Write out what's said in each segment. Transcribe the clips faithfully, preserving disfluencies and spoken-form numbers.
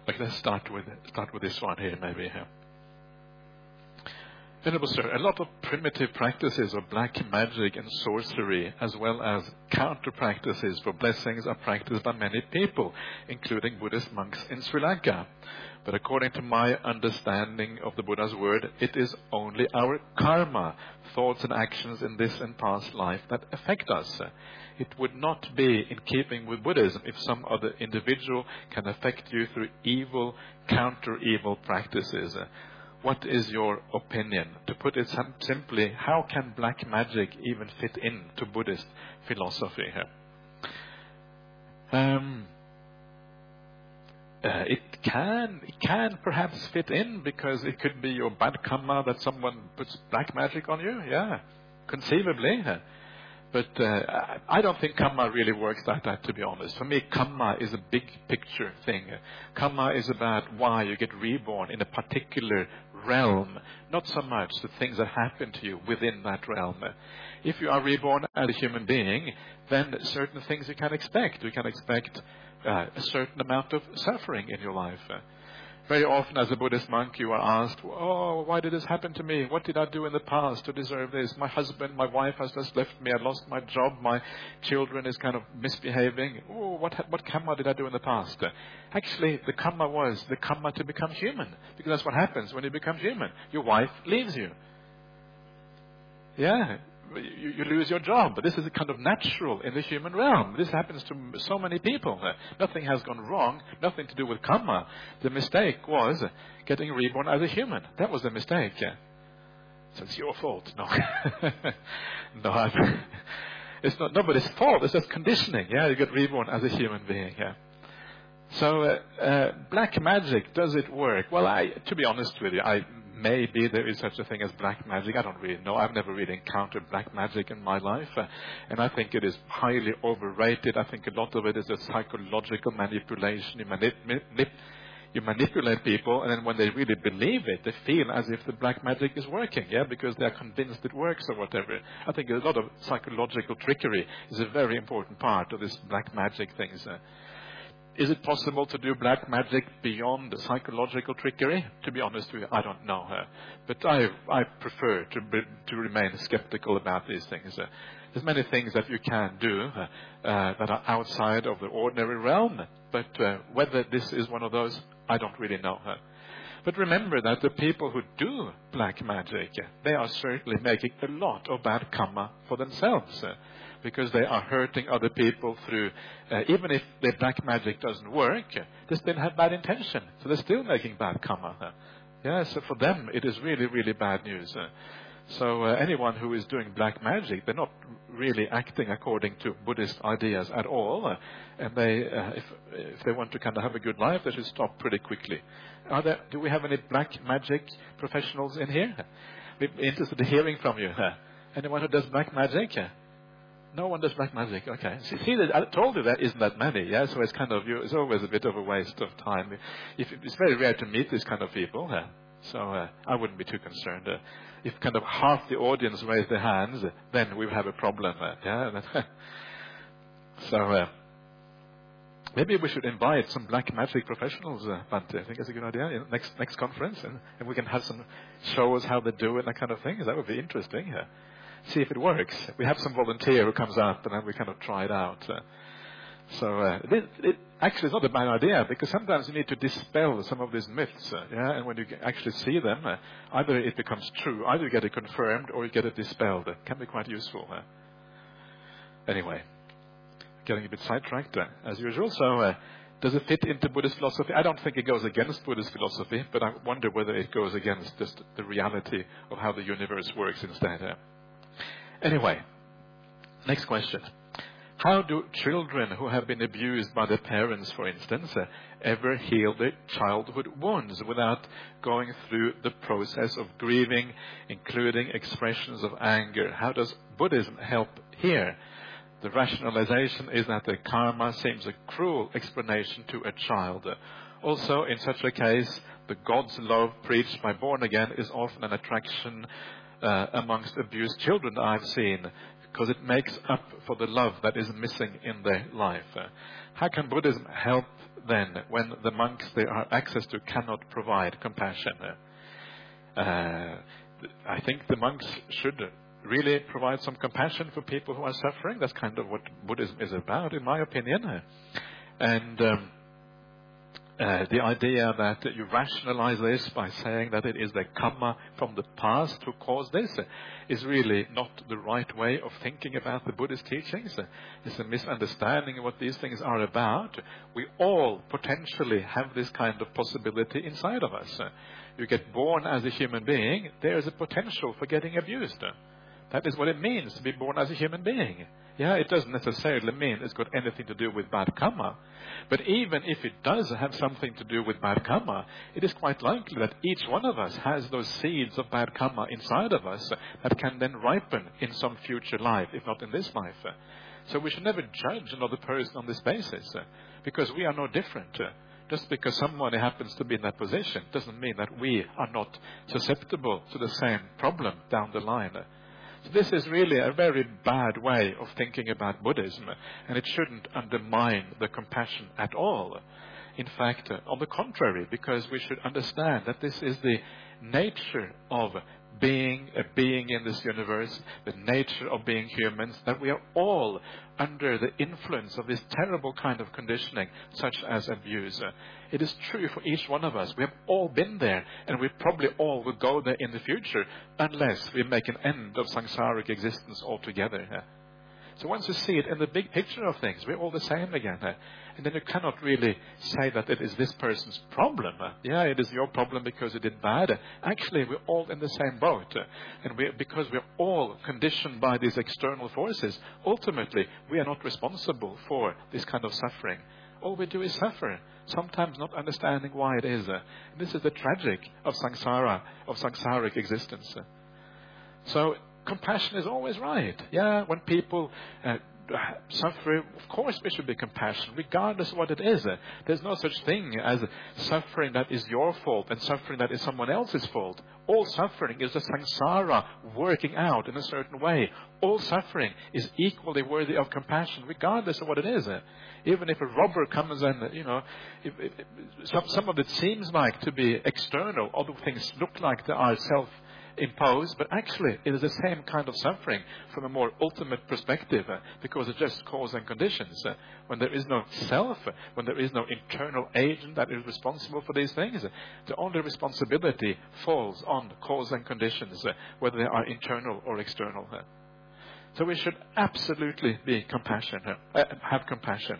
Like, let's start with start with this one here, maybe. Here. Venerable Sir, a lot of primitive practices of black magic and sorcery, as well as counter practices for blessings, are practiced by many people, including Buddhist monks in Sri Lanka. But according to my understanding of the Buddha's word, it is only our karma, thoughts and actions in this and past life that affect us. It would not be in keeping with Buddhism if some other individual can affect you through evil, counter-evil practices. What is your opinion? To put it sim- simply, how can black magic even fit into Buddhist philosophy here? Um, uh, it can, it can perhaps fit in, because it could be your bad karma that someone puts black magic on you. Yeah, conceivably. But uh, I don't think karma really works like that, to be honest. For me, karma is a big picture thing. Karma is about why you get reborn in a particular realm, not so much the things that happen to you within that realm. If you are reborn as a human being, then certain things you can expect. You can expect uh, a certain amount of suffering in your life. Very often as a Buddhist monk, you are asked, oh, why did this happen to me? What did I do in the past to deserve this? My husband, my wife has just left me. I lost my job. My children is kind of misbehaving. Oh, what, what karma did I do in the past? Actually, the karma was the karma to become human. Because that's what happens when you become human. Your wife leaves you. Yeah. You, you lose your job. But this is kind of natural in the human realm. This happens to so many people. Uh, nothing has gone wrong. Nothing to do with karma. The mistake was getting reborn as a human. That was the mistake. Uh, so it's your fault. No. no, I'm, it's not nobody's fault. It's just conditioning. Yeah, you get reborn as a human being. Yeah. So uh, uh, black magic, does it work? Well, I, to be honest with you, I maybe there is such a thing as black magic. I don't really know. I've never really encountered black magic in my life. Uh, and I think it is highly overrated. I think a lot of it is a psychological manipulation. You, manip- manip- you manipulate people, and then when they really believe it, they feel as if the black magic is working, yeah, because they're convinced it works or whatever. I think a lot of psychological trickery is a very important part of this black magic things. Uh, Is it possible to do black magic beyond the psychological trickery? To be honest with you, I don't know. Uh, but I I prefer to be, to remain skeptical about these things. Uh, there's many things that you can do uh, uh, that are outside of the ordinary realm. But uh, whether this is one of those, I don't really know. Uh, but remember that the people who do black magic, uh, they are certainly making a lot of bad karma for themselves. Uh, because they are hurting other people through, uh, even if their black magic doesn't work, they still have bad intention. So they're still making bad karma. Uh, yeah, so for them, it is really, really bad news. Uh, so uh, anyone who is doing black magic, they're not really acting according to Buddhist ideas at all. Uh, and they, uh, if, if they want to kind of have a good life, they should stop pretty quickly. Are there, do we have any black magic professionals in here? We're interested in hearing from you. Uh, anyone who does black magic? Uh, No one does black magic. Okay. See, see that I told you that isn't that many. Yeah. So it's kind of you. It's always a bit of a waste of time. If it's very rare to meet these kind of people. Yeah. So uh, I wouldn't be too concerned. Uh, if kind of half the audience raise their hands, then we have a problem. Uh, yeah. so uh, maybe we should invite some black magic professionals. Uh, but I think that's a good idea. You know, next next conference, and, and we can have some show us how they do it, that kind of thing. That would be interesting. Yeah. See if it works. We have some volunteer who comes up, and then we kind of try it out. Uh, so uh, it, it actually is not a bad idea, because sometimes you need to dispel some of these myths. Uh, yeah, and when you actually see them, uh, either it becomes true, either you get it confirmed, or you get it dispelled. It can be quite useful. Uh. Anyway, getting a bit sidetracked uh, as usual. So. Uh, Does it fit into Buddhist philosophy? I don't think it goes against Buddhist philosophy, but I wonder whether it goes against just the reality of how the universe works instead. Uh. Anyway, next question. How do children who have been abused by their parents, for instance, uh, ever heal their childhood wounds without going through the process of grieving, including expressions of anger? How does Buddhism help here? The rationalization is that the karma seems a cruel explanation to a child. Also, in such a case, the God's love preached by born again is often an attraction Uh, amongst abused children I've seen. because it makes up for the love that is missing in their life. Uh, how can Buddhism help then when the monks they have access to cannot provide compassion? Uh, I think the monks should really provide some compassion for people who are suffering. That's kind of what Buddhism is about, in my opinion. And um, uh, the idea that you rationalize this by saying that it is the karma from the past who caused this is really not the right way of thinking about the Buddhist teachings. It's a misunderstanding of what these things are about. We all potentially have this kind of possibility inside of us. You get born as a human being, there is a potential for getting abused. That is what it means to be born as a human being. Yeah, it doesn't necessarily mean it's got anything to do with bad karma. But even if it does have something to do with bad karma, it is quite likely that each one of us has those seeds of bad karma inside of us that can then ripen in some future life, if not in this life. So we should never judge another person on this basis, because we are no different. Just because somebody happens to be in that position doesn't mean that we are not susceptible to the same problem down the line. So this is really a very bad way of thinking about Buddhism, and it shouldn't undermine the compassion at all. In fact, uh, on the contrary, because we should understand that this is the nature of being a being in this universe, the nature of being humans, that we are all under the influence of this terrible kind of conditioning, such as abuse. It is true for each one of us. We have all been there, and we probably all will go there in the future, unless we make an end of samsaric existence altogether. So once you see it in the big picture of things, we're all the same again. And then you cannot really say that it is this person's problem. Yeah, it is your problem because you did bad. Actually, we're all in the same boat. And we, because we're all conditioned by these external forces, ultimately, we are not responsible for this kind of suffering. All we do is suffer, sometimes not understanding why it is. And this is the tragic of samsara, of samsaric existence. So compassion is always right. Yeah, when people uh, suffer, of course we should be compassionate, regardless of what it is. Uh, there's no such thing as suffering that is your fault and suffering that is someone else's fault. All suffering is a samsara working out in a certain way. All suffering is equally worthy of compassion, regardless of what it is. Uh, even if a robber comes and, you know, if, if, if some, some of it seems like to be external, other things look like they are self imposed, but actually it is the same kind of suffering from a more ultimate perspective, uh, because it's just cause and conditions. Uh, when there is no self, uh, when there is no internal agent that is responsible for these things, uh, the only responsibility falls on cause and conditions, uh, whether they are internal or external. Uh. So we should absolutely be compassionate, uh, have compassion.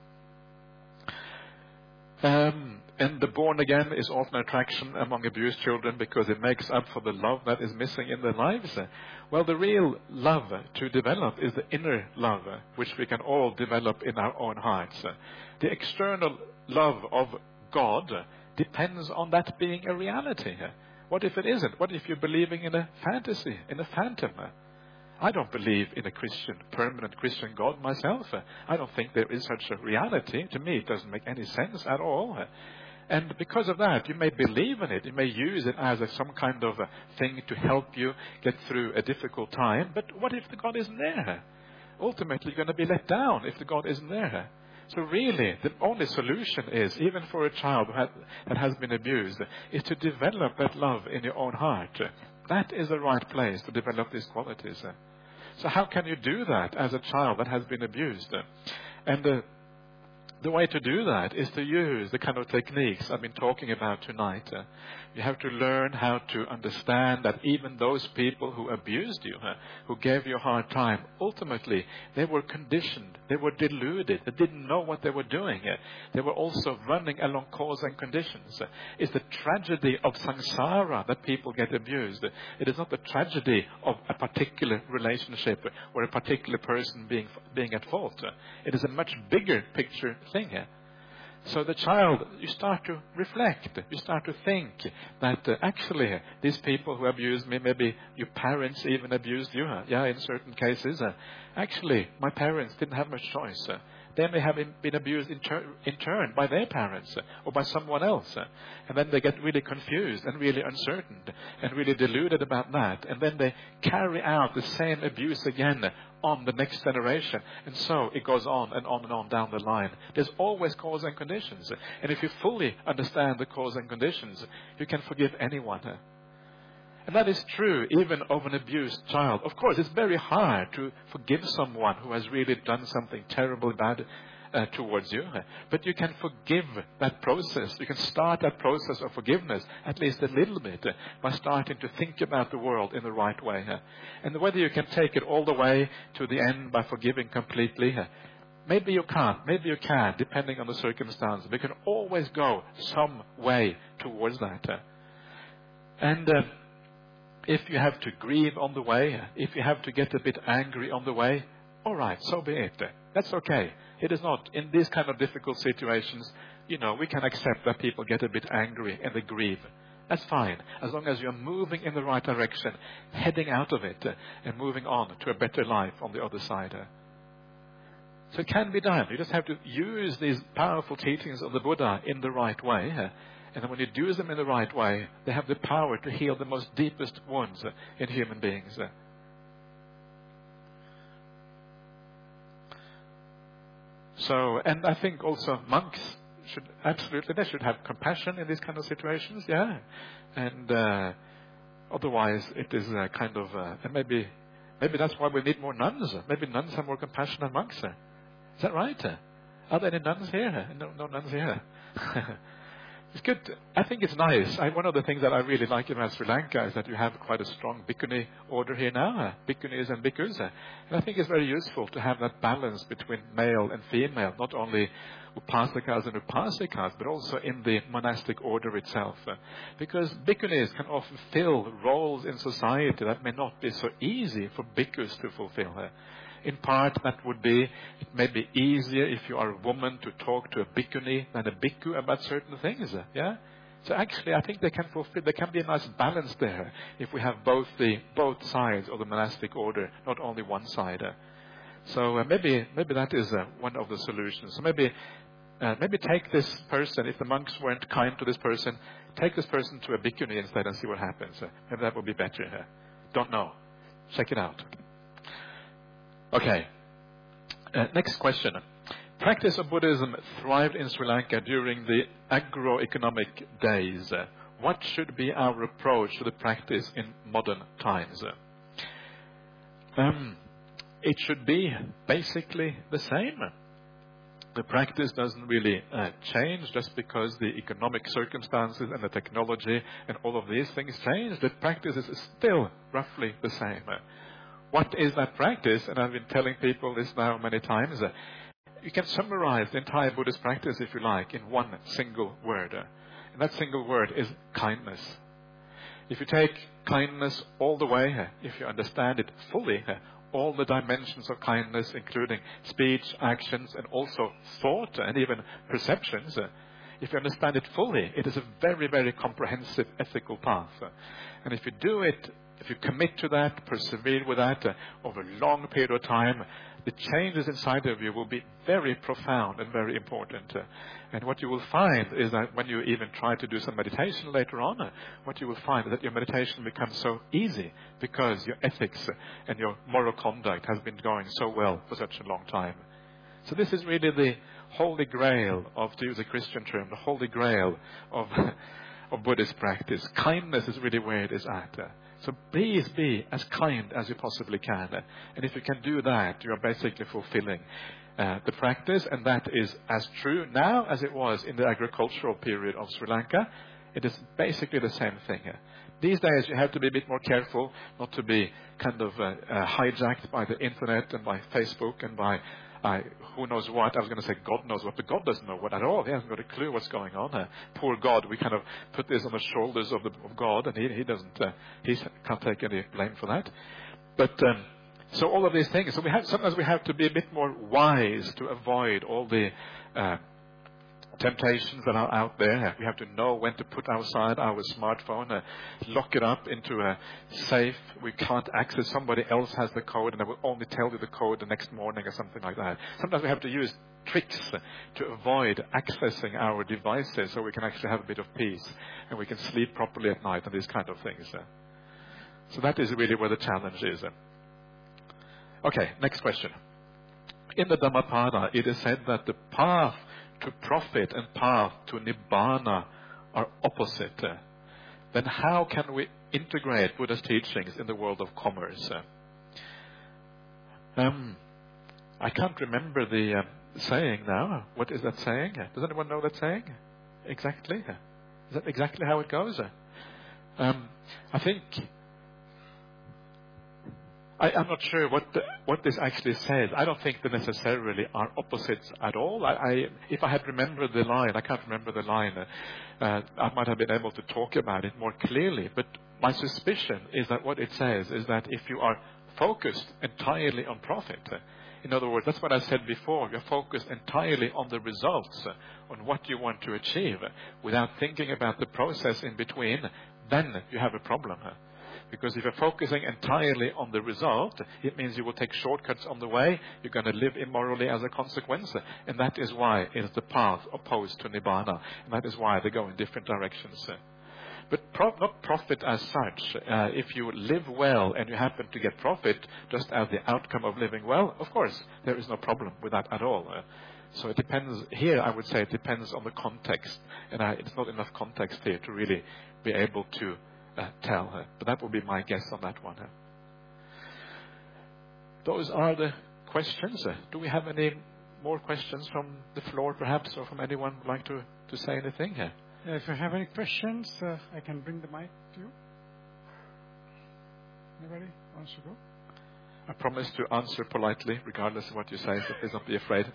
Uh. Um, And the born again is often attraction among abused children because it makes up for the love that is missing in their lives. Well, the real love to develop is the inner love, which we can all develop in our own hearts. The external love of God depends on that being a reality. What if it isn't? What if you're believing in a fantasy, in a phantom? I don't believe in a Christian, permanent Christian God myself. I don't think there is such a reality. To me, it doesn't make any sense at all. And because of that, you may believe in it. You may use it as a, some kind of a thing to help you get through a difficult time. But what if the God isn't there? Ultimately, you're going to be let down if the God isn't there. So really, the only solution is, even for a child who had, that has been abused, is to develop that love in your own heart. That is the right place to develop these qualities. So how can you do that as a child that has been abused? And uh, the way to do that is to use the kind of techniques I've been talking about tonight. Uh, you have to learn how to understand that even those people who abused you, uh, who gave you a hard time, ultimately they were conditioned, they were deluded, they didn't know what they were doing. Uh, they were also running along cause and conditions. Uh, it's the tragedy of samsara that people get abused. Uh, it is not the tragedy of a particular relationship or a particular person being being at fault. Uh, it is a much bigger picture thing here. So the child, you start to reflect, you start to think that uh, actually these people who abused me, maybe your parents even abused you. Huh? Yeah, in certain cases. Uh, actually, my parents didn't have much choice. Uh, They may have been abused in, tur- in turn by their parents or by someone else. And then they get really confused and really uncertain and really deluded about that. And then they carry out the same abuse again on the next generation. And so it goes on and on and on down the line. There's always cause and conditions. And if you fully understand the cause and conditions, you can forgive anyone. And that is true even of an abused child. Of course, it's very hard to forgive someone who has really done something terribly bad uh, towards you. But you can forgive that process. You can start that process of forgiveness at least a little bit uh, by starting to think about the world in the right way. Uh. And whether you can take it all the way to the end by forgiving completely, uh, maybe you can't, maybe you can, depending on the circumstances. We can always go some way towards that. Uh. And uh, if you have to grieve on the way, if you have to get a bit angry on the way, all right, so be it. That's okay. It is not, in these kind of difficult situations, you know, we can accept that people get a bit angry and they grieve. That's fine, as long as you're moving in the right direction, heading out of it uh, and moving on to a better life on the other side. Uh. So it can be done. You just have to use these powerful teachings of the Buddha in the right way. Uh, And when you do them in the right way, they have the power to heal the most deepest wounds in human beings. So, and I think also monks should absolutely, they should have compassion in these kind of situations, yeah. And uh, otherwise it is a kind of, uh, and maybe, maybe that's why we need more nuns. Maybe nuns have more compassion than monks. Is that right? Are there any nuns here? No, no nuns here. It's good. I think it's nice. I, one of the things that I really like about Sri Lanka is that you have quite a strong bhikkhuni order here now, uh, bhikkhunis and bhikkhus. Uh, and I think it's very useful to have that balance between male and female, not only upasikas and upasikas, but also in the monastic order itself. Uh, because bhikkhunis can often fill roles in society that may not be so easy for bhikkhus to fulfill. Uh, In part, that would be, it may be easier if you are a woman to talk to a bhikkhuni than a bhikkhu about certain things. Yeah? So actually, I think they can fulfill, there can be a nice balance there if we have both the, both sides of the monastic order, not only one side. So uh, maybe, maybe that is uh, one of the solutions. So maybe, uh, maybe take this person, if the monks weren't kind to this person, take this person to a bhikkhuni instead and see what happens. Uh, maybe that would be better. Uh, don't know. Check it out. Okay, uh, next question. Practice of Buddhism thrived in Sri Lanka during the agroeconomic days. Uh, what should be our approach to the practice in modern times? Um, it should be basically the same. The practice doesn't really uh, change just because the economic circumstances and the technology and all of these things change. The practice is still roughly the same. What is that practice? And I've been telling people this now many times. Uh, you can summarize the entire Buddhist practice, if you like, in one single word. Uh, and that single word is kindness. If you take kindness all the way, uh, if you understand it fully, uh, all the dimensions of kindness, including speech, actions, and also thought, and even perceptions, uh, if you understand it fully, it is a very, very comprehensive ethical path. Uh, and if you do it, if you commit to that, persevere with that uh, over a long period of time, the changes inside of you will be very profound and very important. Uh, and what you will find is that when you even try to do some meditation later on, uh, what you will find is that your meditation becomes so easy because your ethics and your moral conduct has been going so well for such a long time. So this is really the holy grail of, to use a Christian term, the holy grail of, of Buddhist practice. Kindness is really where it is at. Uh, So please be as kind as you possibly can. And if you can do that, you are basically fulfilling uh, the practice. And that is as true now as it was in the agricultural period of Sri Lanka. It is basically the same thing. These days you have to be a bit more careful not to be kind of uh, uh, hijacked by the internet and by Facebook and by Uh, who knows what. I was going to say God knows what, but God doesn't know what at all. He hasn't got a clue what's going on. Uh, poor God, we kind of put this on the shoulders of, the, of God, and he, he doesn't, uh, he can't take any blame for that. But um, so all of these things. So we have sometimes we have to be a bit more wise to avoid all the uh, temptations that are out there. We have to know when to put aside our smartphone, uh, lock it up into a safe. We can't access. Somebody else has the code, and they will only tell you the code the next morning or something like that. Sometimes we have to use tricks to avoid accessing our devices so we can actually have a bit of peace and we can sleep properly at night and these kind of things. So that is really where the challenge is. Okay, next question. In the Dhammapada, it is said that the path to profit and path to Nibbana are opposite. Then how can we integrate Buddha's teachings in the world of commerce? Um, I can't remember the uh, saying now. What is that saying? Does anyone know that saying? Exactly? Is that exactly how it goes? Um, I think... I, I'm not sure what the, what this actually says. I don't think they necessarily are opposites at all. I, I, if I had remembered the line, I can't remember the line, uh, I might have been able to talk about it more clearly. But my suspicion is that what it says is that if you are focused entirely on profit, uh, in other words, that's what I said before, you're focused entirely on the results, uh, on what you want to achieve, uh, without thinking about the process in between, then you have a problem. Uh. Because if you're focusing entirely on the result, it means you will take shortcuts on the way. You're going to live immorally as a consequence. And that is why it is the path opposed to Nibbana. And that is why they go in different directions. But pro- not profit as such. Uh, if you live well and you happen to get profit just as the outcome of living well, of course, there is no problem with that at all. Uh, so it depends. Here, I would say it depends on the context. And I, it's not enough context here to really be able to Uh, tell her. But that will be my guess on that one. Huh? Those are the questions. Uh, do we have any more questions from the floor, perhaps, or from anyone who'd like to, to say anything here? Yeah, if you have any questions, uh, I can bring the mic to you. Anybody wants to go? I promise to answer politely, regardless of what you say, so please don't be afraid.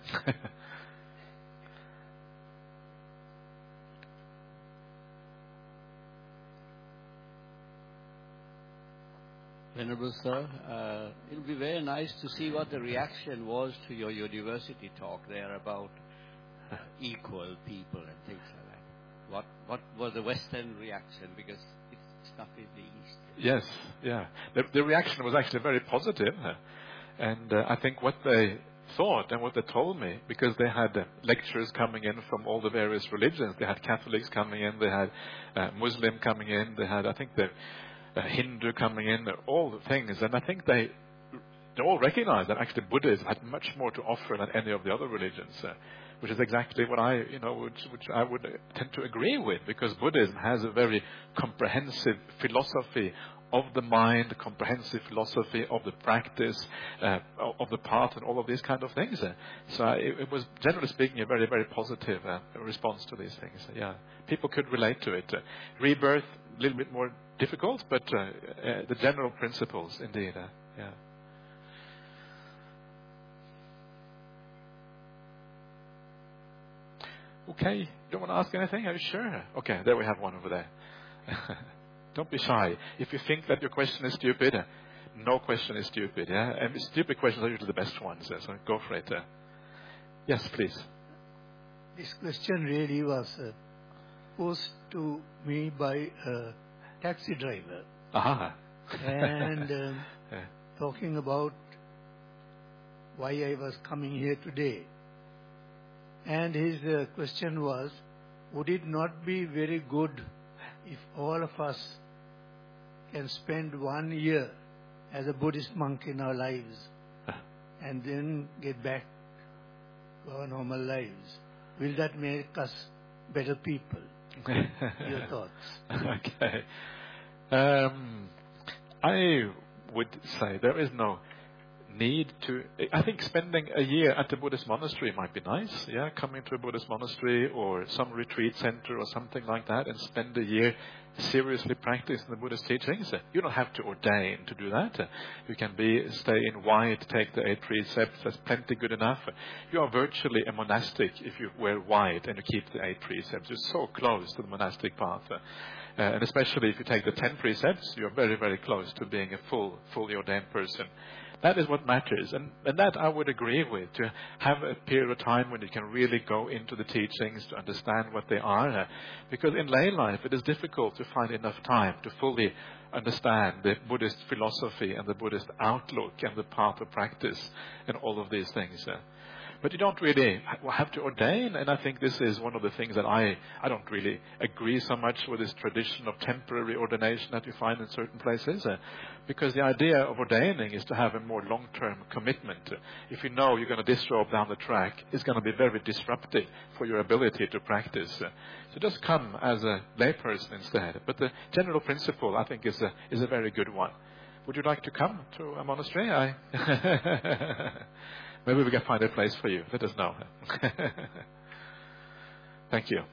Venerable Sir, uh, it would be very nice to see what the reaction was to your university talk there about uh, equal people and things like that. What what was the Western reaction? Because it's stuff in the East. Yes, yeah. The, the reaction was actually very positive. And uh, I think what they thought and what they told me, because they had uh, lectures coming in from all the various religions. They had Catholics coming in, they had uh, Muslim coming in, they had, I think, the uh, Hindu coming in, all the things. And I think they, they all recognized that actually Buddhism had much more to offer than any of the other religions. Uh, which is exactly what I, you know, which, which I would tend to agree with, because Buddhism has a very comprehensive philosophy of the mind, comprehensive philosophy of the practice, uh, of the path, and all of these kind of things. So it, it was, generally speaking, a very, very positive uh, response to these things. Yeah, people could relate to it. Uh, rebirth, a little bit more difficult, but uh, uh, the general principles, indeed. Uh, yeah. Okay, don't want to ask anything? Are you sure? Okay, there we have one over there. Don't be shy. If you think that your question is stupid, no question is stupid. Yeah, and stupid questions are usually the best ones. So go for it. Yes, please. This question really was uh, posed to me by a taxi driver. Aha. And um, yeah. talking about why I was coming here today. And his uh, question was, would it not be very good if all of us can spend one year as a Buddhist monk in our lives and then get back to our normal lives? Will that make us better people? Your thoughts? Okay. Um, I would say there is no need to, I think spending a year at a Buddhist monastery might be nice, yeah, coming to a Buddhist monastery or some retreat center or something like that and spend a year seriously practicing the Buddhist teachings. You don't have to ordain to do that. You can be, stay in white, take the eight precepts, that's plenty good enough. You are virtually a monastic if you wear white and you keep the eight precepts. You're so close to the monastic path. Uh, and especially if you take the ten precepts, you're very, very close to being a full, fully ordained person. That is what matters. And, and that I would agree with, to have a period of time when you can really go into the teachings to understand what they are. Because in lay life, it is difficult to find enough time to fully understand the Buddhist philosophy and the Buddhist outlook and the path of practice and all of these things. But you don't really have to ordain, and I think this is one of the things that I, I don't really agree so much with this tradition of temporary ordination that you find in certain places, uh, because the idea of ordaining is to have a more long-term commitment. If you know you're going to disrobe down the track, it's going to be very disruptive for your ability to practice. Uh, so just come as a layperson instead. But the general principle, I think, is a, is a very good one. Would you like to come to a monastery? I Maybe we can find a place for you. Let us know. Thank you.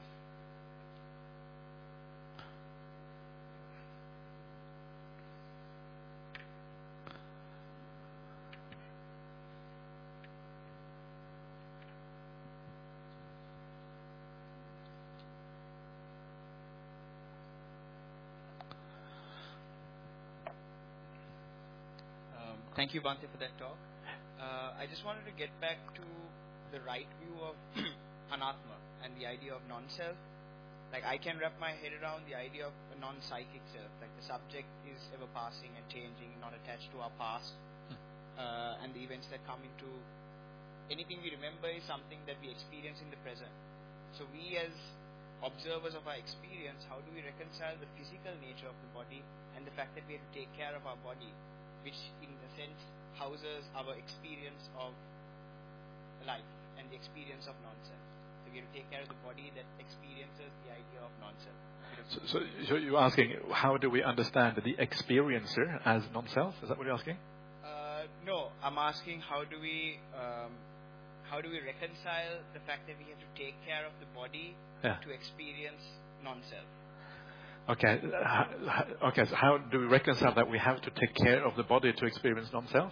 Um, thank you, Bhante, for that talk. Uh, I just wanted to get back to the right view of anatma and the idea of non-self. Like, I can wrap my head around the idea of a non-psychic self. Like, the subject is ever passing and changing, not attached to our past. Uh, and the events that come into anything we remember is something that we experience in the present. So we, as observers of our experience, how do we reconcile the physical nature of the body and the fact that we have to take care of our body, which in a sense houses our experience of life and the experience of non-self. So we have to take care of the body that experiences the idea of non-self. So, so, so you're asking, how do we understand the experiencer as non-self? Is that what you're asking? Uh, no, I'm asking how do we um, how do we reconcile the fact that we have to take care of the body Yeah. to experience non-self? Okay. Uh, okay. So how do we reconcile that we have to take care of the body to experience non-self?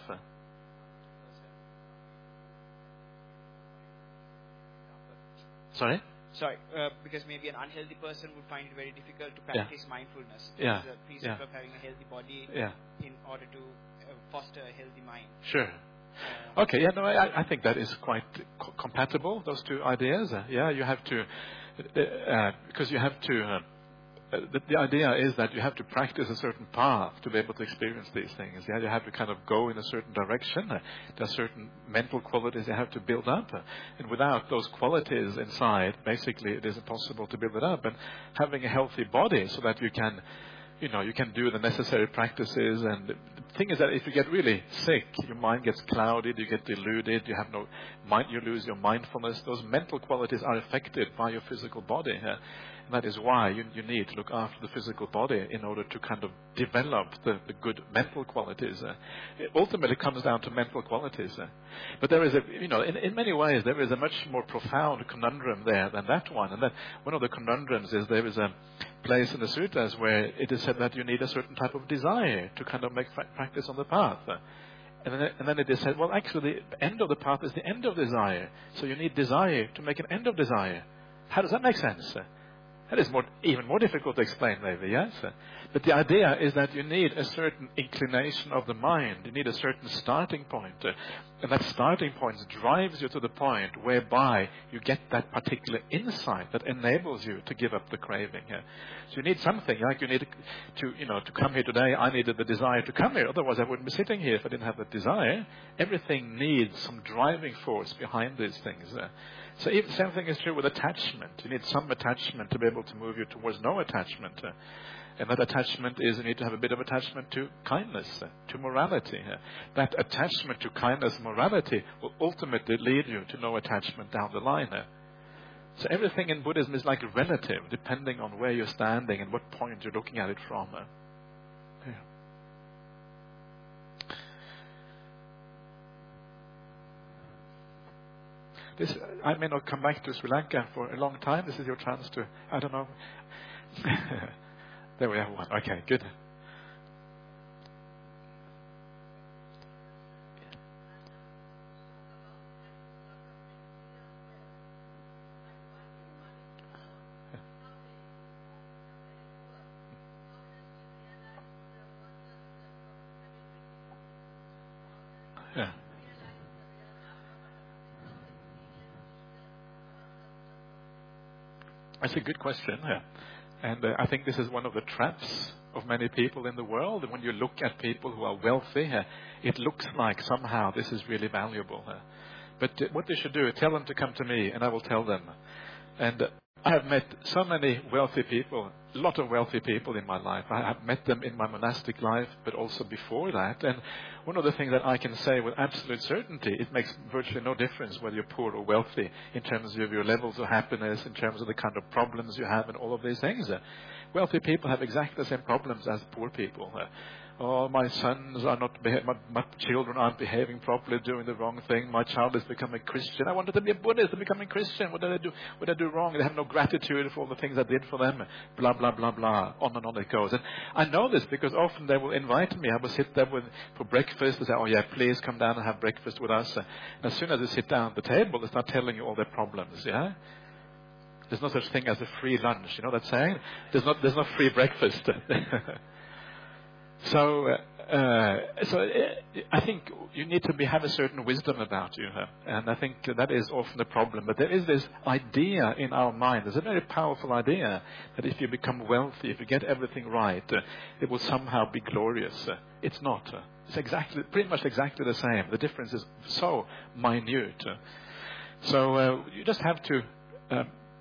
Sorry? Sorry, uh, because maybe an unhealthy person would find it very difficult to Yeah. practice mindfulness. Yeah. There's a precept Yeah. of having a healthy body Yeah. in order to uh, foster a healthy mind. Sure. Uh, Okay. Yeah. No, I, I think that is quite co- compatible. Those two ideas. Uh, yeah. You have to, uh, uh, because you have to. Uh, Uh, the, the idea is that you have to practice a certain path to be able to experience these things. Yeah, you have to kind of go in a certain direction. Uh, there are certain mental qualities you have to build up, uh, and without those qualities inside, basically it is impossible to build it up. And having a healthy body so that you can, you know, you can do the necessary practices. And the thing is that if you get really sick, your mind gets clouded, you get deluded, you have no mind, you lose your mindfulness. Those mental qualities are affected by your physical body. Uh, And that is why you, you need to look after the physical body in order to kind of develop the, the good mental qualities. Uh, it ultimately comes down to mental qualities. Uh, but there is a, you know, in, in many ways there is a much more profound conundrum there than that one. And that one of the conundrums is there is a place in the sutras where it is said that you need a certain type of desire to kind of make fa- practice on the path. Uh, And then, and then it is said, well, actually, the end of the path is the end of desire. So you need desire to make an end of desire. How does that make sense? Uh, That is more, even more difficult to explain, maybe, yes? But the idea is that you need a certain inclination of the mind. You need a certain starting point. Uh, and that starting point drives you to the point whereby you get that particular insight that enables you to give up the craving. Uh, so you need something, like you need to, you know, to come here today. I needed the desire to come here. Otherwise, I wouldn't be sitting here if I didn't have that desire. Everything needs some driving force behind these things. Uh, So if, same thing is true with attachment. You need some attachment to be able to move you towards no attachment. Uh, and that attachment is you need to have a bit of attachment to kindness, uh, to morality. Uh, that attachment to kindness and morality will ultimately lead you to no attachment down the line. Uh. So everything in Buddhism is like relative, depending on where you're standing and what point you're looking at it from. Uh. Yeah. This, I may not come back to Sri Lanka for a long time. This is your chance to, I don't know. There we have one. Okay, good. Yeah. That's a good question. Yeah. And uh, I think this is one of the traps of many people in the world. When you look at people who are wealthy, uh, it looks like somehow this is really valuable. Uh, But uh, what they should do, tell them to come to me, and I will tell them. And uh, I have met so many wealthy people, a lot of wealthy people in my life. I have met them in my monastic life, but also before that. And one of the things that I can say with absolute certainty, it makes virtually no difference whether you're poor or wealthy in terms of your levels of happiness, in terms of the kind of problems you have and all of these things. Uh, wealthy people have exactly the same problems as poor people. Uh, Oh, my sons are not, beha- my, my children aren't behaving properly, doing the wrong thing. My child is becoming Christian. I wanted to be a Buddhist, they're becoming Christian. What did I do? What did I do wrong? They have no gratitude for all the things I did for them. Blah, blah, blah, blah. On and on it goes. And I know this because often they will invite me. I will sit there with, for breakfast. They say, oh yeah, please come down and have breakfast with us. And as soon as they sit down at the table, they start telling you all their problems, yeah? There's no such thing as a free lunch. You know that saying? There's not, there's no free breakfast. So, uh, uh, so uh, I think you need to be, have a certain wisdom about you, uh, and I think that is often the problem. But there is this idea in our mind. There's a very powerful idea that if you become wealthy, if you get everything right, uh, it will somehow be glorious. Uh, it's not. Uh, it's exactly, pretty much exactly the same. The difference is so minute. Uh, so uh, you just have to. Uh,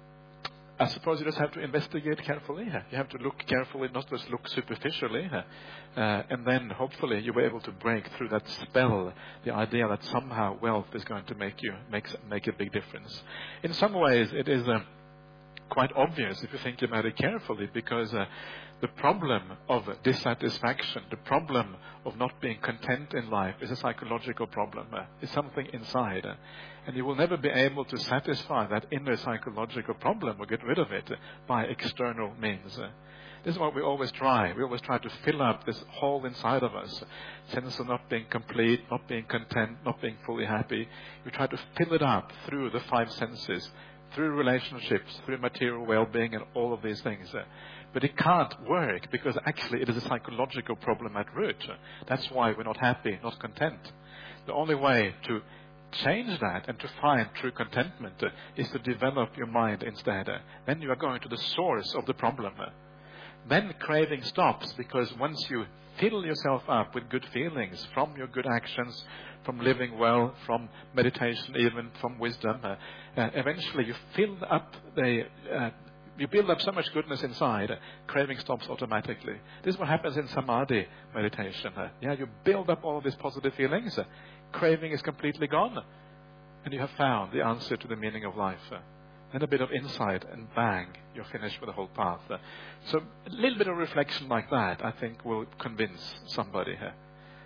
I suppose you just have to investigate carefully. You have to look carefully, not just look superficially. Uh, and then hopefully you'll be able to break through that spell, the idea that somehow wealth is going to make you make, make a big difference. In some ways, it is uh, quite obvious if you think about it carefully, because uh, the problem of dissatisfaction, the problem of not being content in life is a psychological problem. Uh, it's something inside. Uh, and you will never be able to satisfy that inner psychological problem or get rid of it uh, by external means. Uh, this is what we always try. We always try to fill up this hole inside of us, sense of not being complete, not being content, not being fully happy. We try to fill it up through the five senses, through relationships, through material well-being and all of these things. Uh, But it can't work because actually it is a psychological problem at root. That's why we're not happy, not content. The only way to change that and to find true contentment uh, is to develop your mind instead. Uh, then you are going to the source of the problem. Uh, then craving stops, because once you fill yourself up with good feelings from your good actions, from living well, from meditation, even from wisdom, uh, uh, eventually you fill up the... Uh, You build up so much goodness inside, uh, craving stops automatically. This is what happens in samadhi meditation. Uh, yeah, you build up all of these positive feelings, uh, craving is completely gone, and you have found the answer to the meaning of life. Uh, and a bit of insight, and bang, you're finished with the whole path. Uh, so a little bit of reflection like that, I think, will convince somebody here.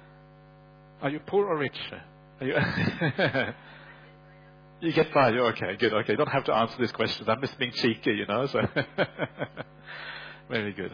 Uh, are you poor or rich? Are you You get by. You're okay. Good. Okay. You don't have to answer these questions. I'm just being cheeky, you know. So very good.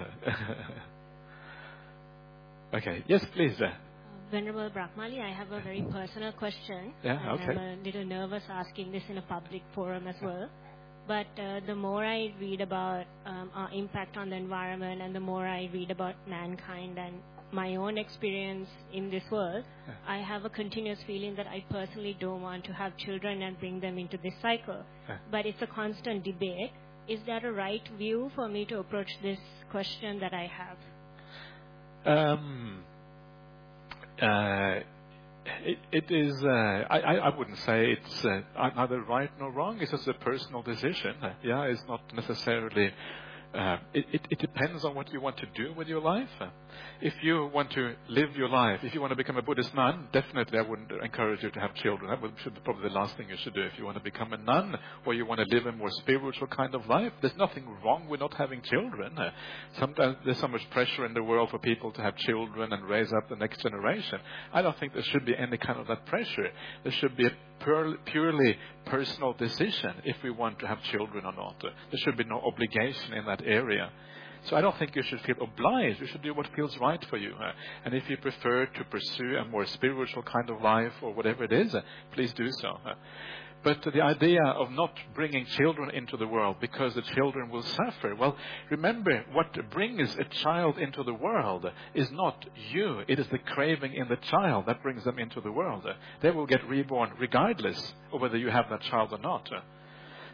Okay. Yes, please. Uh, Venerable Brahmali, I have a very personal question. Yeah. Okay. I'm a little nervous asking this in a public forum as well. But uh, the more I read about um, our impact on the environment, and the more I read about mankind and my own experience in this world, yeah. I have a continuous feeling that I personally don't want to have children and bring them into this cycle. Yeah. But it's a constant debate. Is that a right view for me to approach this question that I have? Um, uh, it, it is, uh, I, I, I wouldn't say it's uh, neither right nor wrong. It's just a personal decision. Uh, yeah, it's not necessarily... Uh, it, it, it depends on what you want to do with your life. Uh, if you want to live your life, if you want to become a Buddhist nun, definitely I wouldn't encourage you to have children. That would, should be probably the last thing you should do. If you want to become a nun, or you want to live a more spiritual kind of life, there's nothing wrong with not having children. Uh, sometimes there's so much pressure in the world for people to have children and raise up the next generation. I don't think there should be any kind of that pressure. There should be a pure, purely personal decision if we want to have children or not. Uh, there should be no obligation in that area. So I don't think you should feel obliged. You should do what feels right for you. Uh, and if you prefer to pursue a more spiritual kind of life or whatever it is, uh, please do so. Uh, but the idea of not bringing children into the world because the children will suffer. Well, remember, what brings a child into the world is not you. It is the craving in the child that brings them into the world. Uh, they will get reborn regardless of whether you have that child or not. Uh,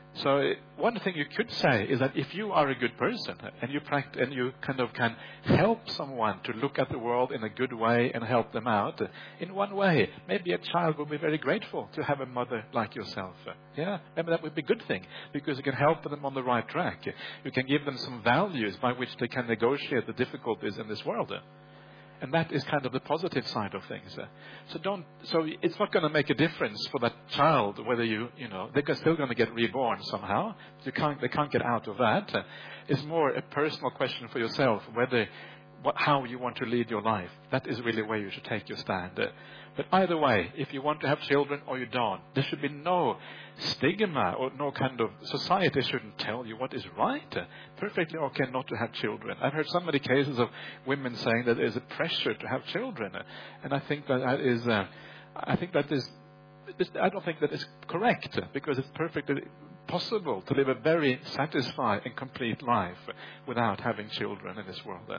So uh, one thing you could say is that if you are a good person and you pract- and you kind of can help someone to look at the world in a good way and help them out, uh, in one way, maybe a child will be very grateful to have a mother like yourself. Uh, yeah, maybe that would be a good thing because you can help them on the right track. You can give them some values by which they can negotiate the difficulties in this world. Uh, And that is kind of the positive side of things. Uh, So don't. So it's not going to make a difference for that child whether you, you know, they're still going to get reborn somehow. You can't, they can't get out of that. Uh, It's more a personal question for yourself whether, what, how you want to lead your life. That is really where you should take your stand. Uh, But either way, if you want to have children or you don't, there should be no stigma or no kind of society shouldn't tell you what is right. Uh, Perfectly okay not to have children. I've heard so many cases of women saying that there's a pressure to have children, uh, and I think that that is, uh, I think that is, this- I don't think that is correct uh, because it's perfectly possible to live a very satisfied and complete life without having children in this world. Uh,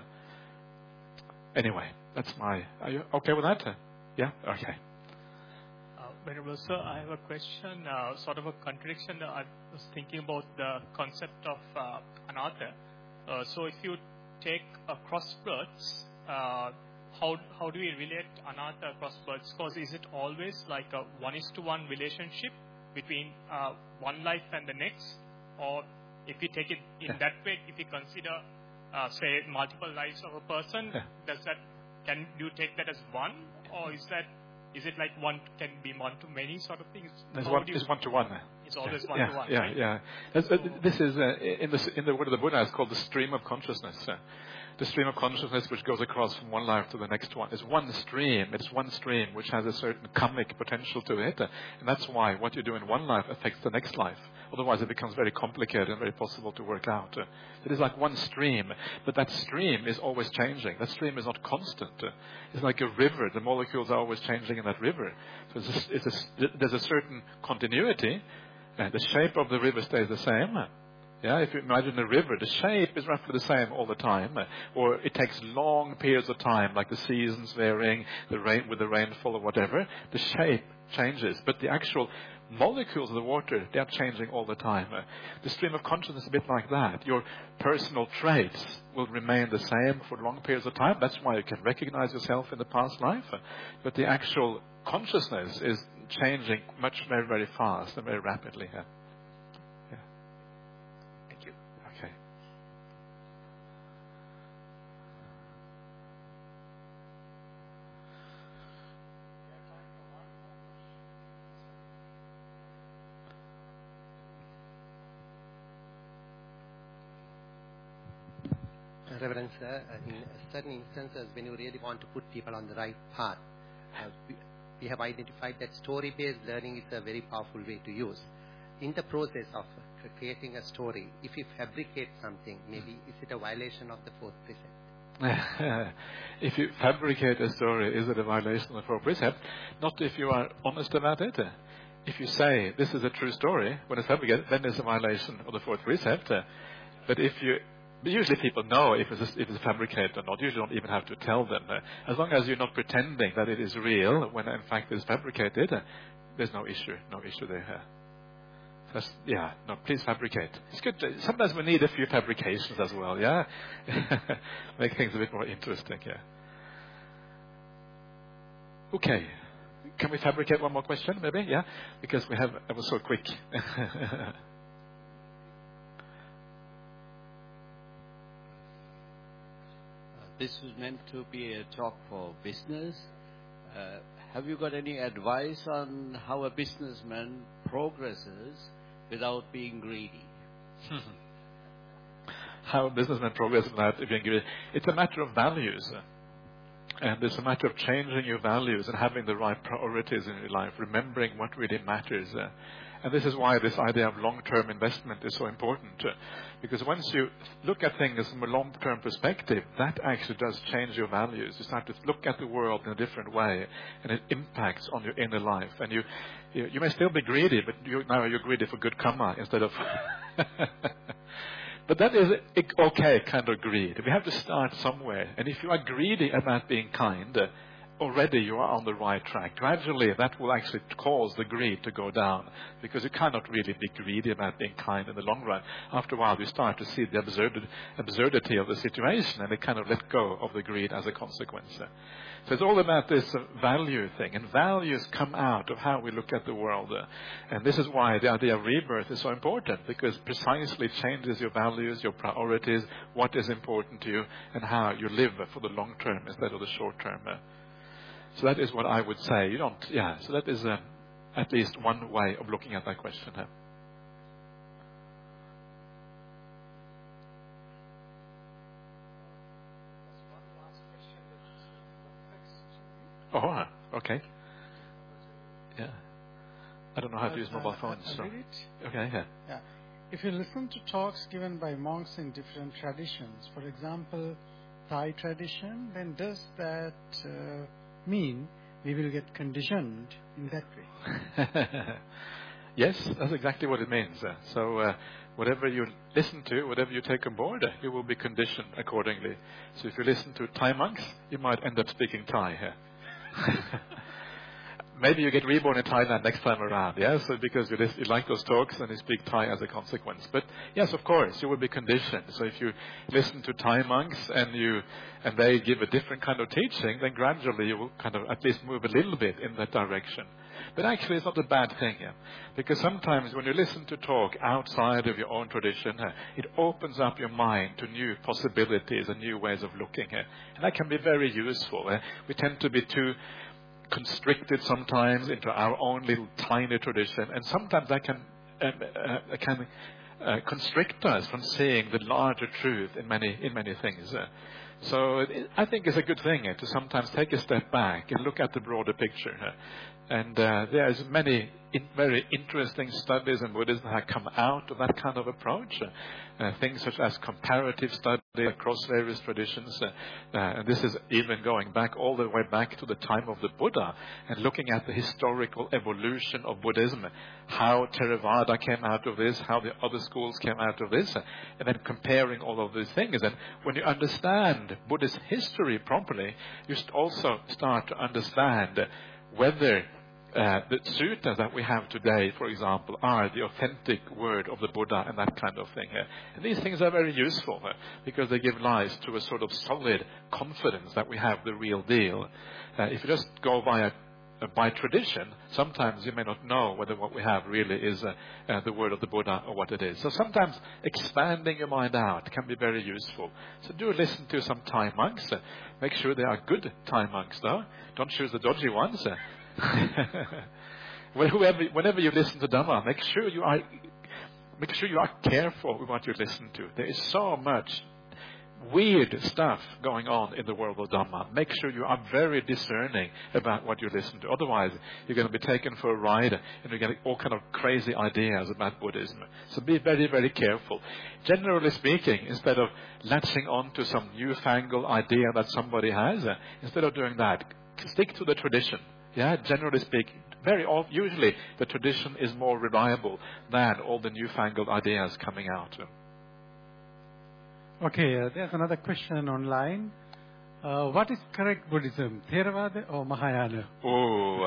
Anyway, that's my. Are you okay with that? Uh, Yeah. Okay. Uh, Venerable Sir, I have a question, uh, sort of a contradiction. Uh, I was thinking about the concept of uh, anatta. Uh, so if you take a crossbirths, uh, how how do we relate anatta crossbirths? Because is it always like a one is to one relationship between uh, one life and the next? Or if you take it in Yeah. that way, if you consider, uh, say, multiple lives of a person, Yeah. does that, can you take that as one? Or is that, is it like one can be one to many sort of things? It's How one, do you- it's one to one. It's always one yeah, to one, yeah, right? yeah. That's- uh, This is uh, in the in the word of the Buddha. It's called the stream of consciousness. Uh, the stream of consciousness which goes across from one life to the next one. It's one stream. It's one stream which has a certain karmic potential to it, uh, and that's why what you do in one life affects the next life. Otherwise, it becomes very complicated and very possible to work out. Uh, it is like one stream, but that stream is always changing. That stream is not constant. Uh, it's like a river. The molecules are always changing in that river. So it's a, it's a, there's a certain continuity. Uh, the shape of the river stays the same. Yeah, if you imagine a river, the shape is roughly the same all the time, uh, or it takes long periods of time, like the seasons varying, the rain with the rainfall or whatever. The shape changes, but the actual molecules of the water, they are changing all the time. Uh, the stream of consciousness is a bit like that. Your personal traits will remain the same for long periods of time. That's why you can recognize yourself in the past life. Uh, but the actual consciousness is changing much very, very fast and very rapidly. Uh, yeah. Thank you. Okay. Reverend Sir, uh, in certain instances, when you really want to put people on the right path, uh, we, we have identified that story-based learning is a very powerful way to use. In the process of uh, creating a story, if you fabricate something, maybe is it a violation of the fourth precept? If you fabricate a story, is it a violation of the fourth precept? Not if you are honest about it. If you say this is a true story when it's fabricated, then it's a violation of the fourth precept. But if you But usually people know if it's, if it's fabricated or not. You don't even have to tell them. Uh, as long as you're not pretending that it is real when in fact it's fabricated, uh, there's no issue, no issue there. Uh, that's, yeah, no, please fabricate. It's good. To, sometimes we need a few fabrications as well, yeah? Make things a bit more interesting, yeah. Okay. Can we fabricate one more question, maybe? Yeah? Because we have, I was so quick. This was meant to be a talk for business. Uh, have you got any advice on how a businessman progresses without being greedy? How a businessman progresses without being greedy? It's a matter of values. And it's a matter of changing your values and having the right priorities in your life, remembering what really matters. Uh, and this is why this idea of long-term investment is so important. Uh, because once you look at things from a long-term perspective, that actually does change your values. You start to look at the world in a different way, and it impacts on your inner life. And you you, you may still be greedy, but you, now you're greedy for good karma instead of... But that is okay kind of greed. We have to start somewhere. And if you are greedy about being kind, uh, already you are on the right track. Gradually, that will actually cause the greed to go down, because you cannot really be greedy about being kind in the long run. After a while, you start to see the absurd, absurdity of the situation, and they kind of let go of the greed as a consequence. So it's all about this uh, value thing, and values come out of how we look at the world. Uh, and this is why the idea of rebirth is so important, because precisely changes your values, your priorities, what is important to you, and how you live for the long term instead of the short term. Uh, so that is what I would say. You don't, yeah. So that is uh, at least one way of looking at that question. Uh. Oh, okay. Yeah. I don't know how to use mobile phones. I'll So. read it. Okay, yeah. Yeah. If you listen to talks given by monks in different traditions, for example, Thai tradition, then does that uh, mean we will get conditioned in that way? Yes, that's exactly what it means. Uh, so uh, whatever you listen to, whatever you take on board, uh, you will be conditioned accordingly. So if you listen to Thai monks, you might end up speaking Thai here. Maybe you get reborn in Thailand next time around, yes, so because you, list, you like those talks and you speak Thai as a consequence. But yes, of course, you will be conditioned. So if you listen to Thai monks and you and they give a different kind of teaching, then gradually you will kind of at least move a little bit in that direction. But actually, it's not a bad thing, yeah? Because sometimes when you listen to talk outside of your own tradition, uh, it opens up your mind to new possibilities and new ways of looking. Uh, and that can be very useful. Uh, we tend to be too constricted sometimes into our own little tiny tradition, and sometimes that can uh, uh, can uh, constrict us from seeing the larger truth in many in many things. Uh, so it, I think it's a good thing uh, to sometimes take a step back and look at the broader picture. Uh, and uh, there's many in very interesting studies in Buddhism that have come out of that kind of approach. Uh, uh, things such as comparative study across various traditions. Uh, uh, and this is even going back all the way back to the time of the Buddha and looking at the historical evolution of Buddhism, how Theravada came out of this, how the other schools came out of this, uh, and then comparing all of these things. And when you understand Buddhist history properly, you also start to understand whether Uh, the suttas that we have today, for example, are the authentic word of the Buddha and that kind of thing. Uh, and these things are very useful uh, because they give rise to a sort of solid confidence that we have the real deal. Uh, if you just go by a uh, by tradition, sometimes you may not know whether what we have really is uh, uh, the word of the Buddha or what it is. So sometimes expanding your mind out can be very useful. So do listen to some Thai monks. Uh, make sure they are good Thai monks, though. Don't choose the dodgy ones. Uh, Whenever, whenever you listen to Dhamma, make sure you are make sure you are careful with what you listen to. There is so much weird stuff going on in the world of Dhamma. Make sure you are very discerning about what you listen to. Otherwise, you're going to be taken for a ride and you're getting all kind of crazy ideas about Buddhism. So be very, very careful. Generally speaking, instead of latching on to some newfangled idea that somebody has, uh, instead of doing that, stick to the tradition. Yeah, generally speaking, very often, usually the tradition is more reliable than all the newfangled ideas coming out. Okay, uh, there's another question online. Uh, what is correct Buddhism, Theravada or Mahayana? Oh,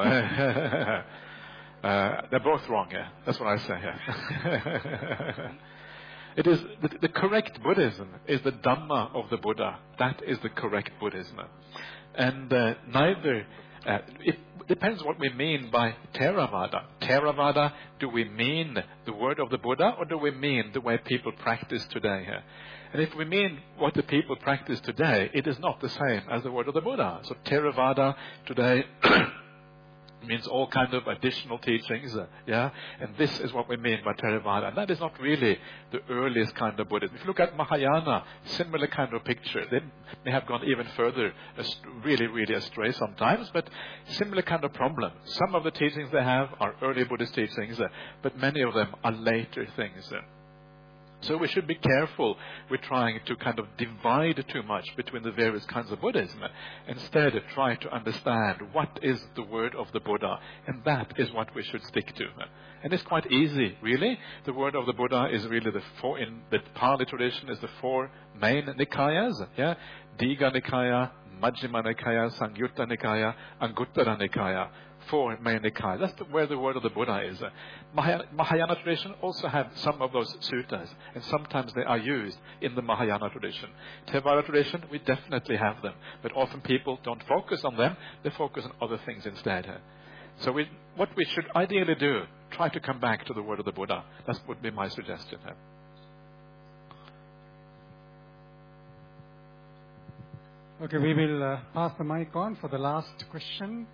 uh, they're both wrong. Yeah, that's what I say. Yeah. It is the, the correct Buddhism is the Dhamma of the Buddha. That is the correct Buddhism, and uh, neither. Uh, it depends what we mean by Theravada. Theravada, do we mean the word of the Buddha or do we mean the way people practice today? Uh, and if we mean what the people practice today, it is not the same as the word of the Buddha. So Theravada today means all kind of additional teachings, uh, yeah, and this is what we mean by Theravada. And that is not really the earliest kind of Buddhism. If you look at Mahayana, similar kind of picture. They may have gone even further, really, really astray sometimes, but similar kind of problem. Some of the teachings they have are early Buddhist teachings, uh, but many of them are later things. Uh. So we should be careful with trying to kind of divide too much between the various kinds of Buddhism. Instead, try to understand what is the word of the Buddha, and that is what we should stick to. And it's quite easy, really. The word of the Buddha is really the four, in the Pali tradition is the four main Nikayas, yeah? Digha Nikaya, Majjhima Nikaya, Sangyutta Nikaya, Anguttara Nikaya. Four main Nikaya. That's the, where the word of the Buddha is. Uh, Mahayana, Mahayana tradition also have some of those suttas, and sometimes they are used in the Mahayana tradition. Theravada tradition, we definitely have them, but often people don't focus on them, they focus on other things instead. Uh. So we, what we should ideally do, try to come back to the word of the Buddha. That would be my suggestion. Uh. Okay, we will uh, pass the mic on for the last question.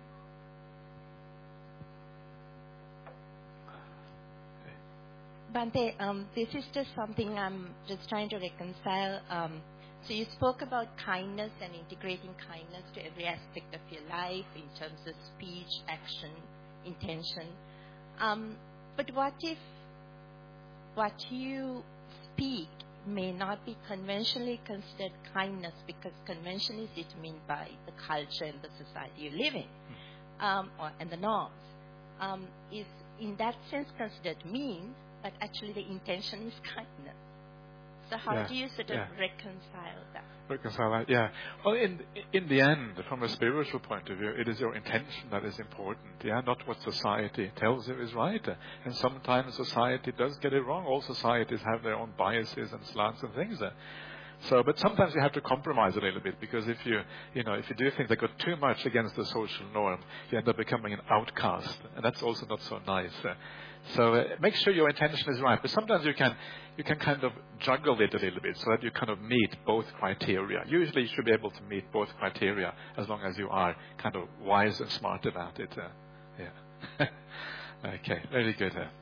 Bhante, um, this is just something I'm just trying to reconcile. Um, so you spoke about kindness and integrating kindness to every aspect of your life in terms of speech, action, intention. Um, but what if what you speak may not be conventionally considered kindness because convention is determined by the culture and the society you live in, um, or, and the norms? Um, is in that sense considered mean, but actually the intention is kindness. So how Yeah, do you sort of yeah. reconcile that? Reconcile that, yeah. Well, in in the end, from a spiritual point of view, it is your intention that is important, yeah, not what society tells you is right. And sometimes society does get it wrong. All societies have their own biases and slants and things. So, but sometimes you have to compromise a little bit, because if you, you know, if you do things that go too much against the social norm, you end up becoming an outcast, and that's also not so nice. Uh, so uh, make sure your intention is right. But sometimes you can, you can kind of juggle it a little bit so that you kind of meet both criteria. Usually, you should be able to meet both criteria as long as you are kind of wise and smart about it. Uh, yeah. Okay. Very good. Uh,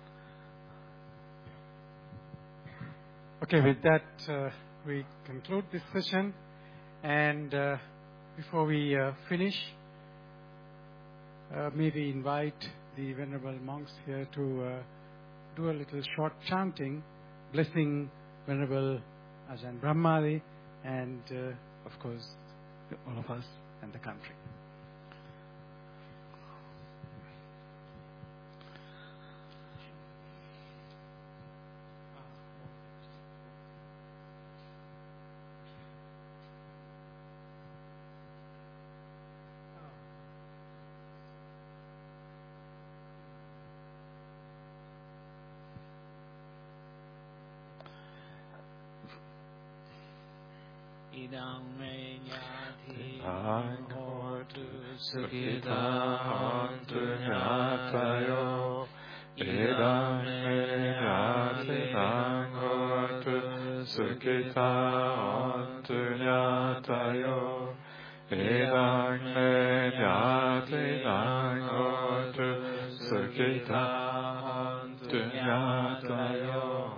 Okay, with that, uh, we conclude this session. And uh, before we uh, finish, uh, may we invite the Venerable monks here to uh, do a little short chanting, blessing Venerable Ajahn Brahmali and, uh, of course, all of us and the country. Idam me nyati Hotu Sukita Hantu Nyatayo Idam me nyati Hotu Sukita Hantu Nyatayo Idam me nyati Hotu Sukita Hantu Nyatayo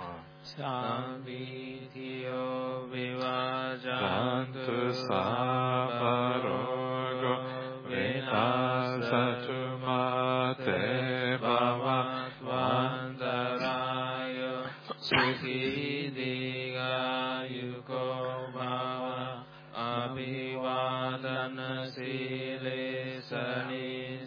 Sambhitiyo vivajantu Jantu sabarogo vinasatu mate bhavat vantarayo sukhi digayuko bhava abhivadana sile sani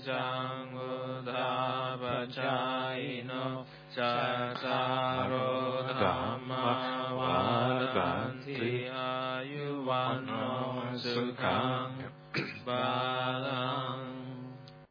janguddhapachayino Chattaro dhamma vadanti ayuvano sukham balang